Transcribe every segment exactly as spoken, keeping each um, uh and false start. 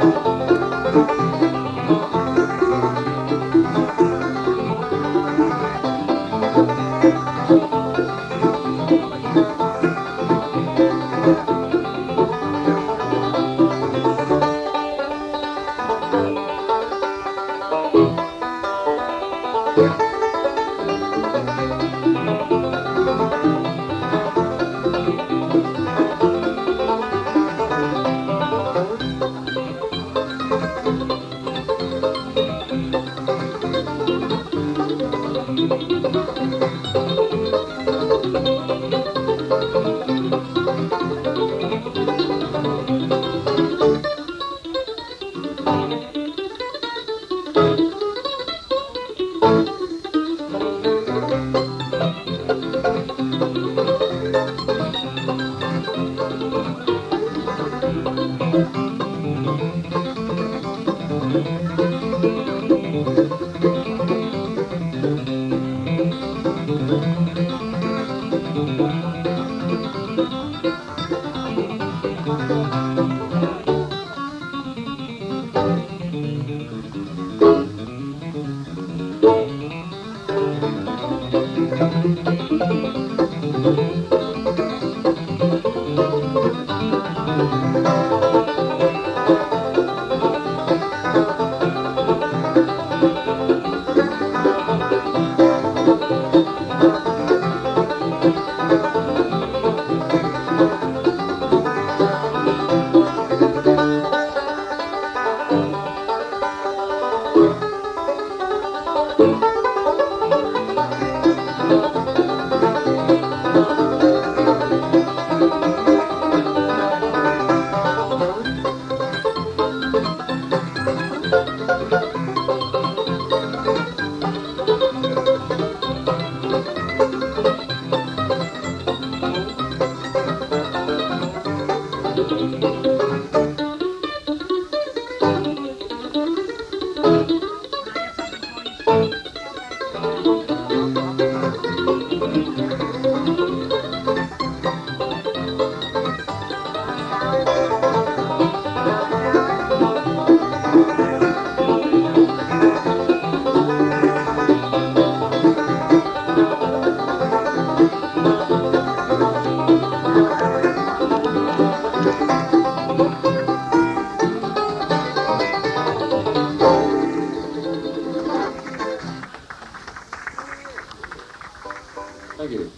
Thank you.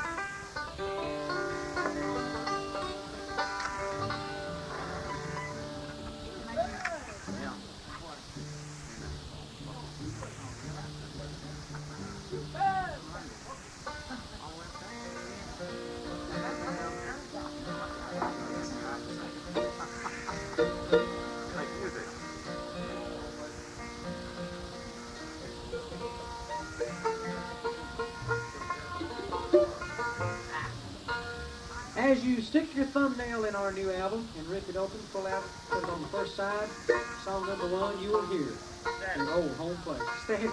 As you stick your thumbnail in our new album and rip it open, pull out, put it on the first side, song number one, you will hear your old home place. Static.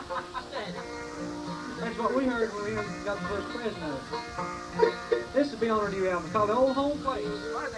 That's what we heard when we got the first present of it. This will be on our new album. It's called The Old Home Place.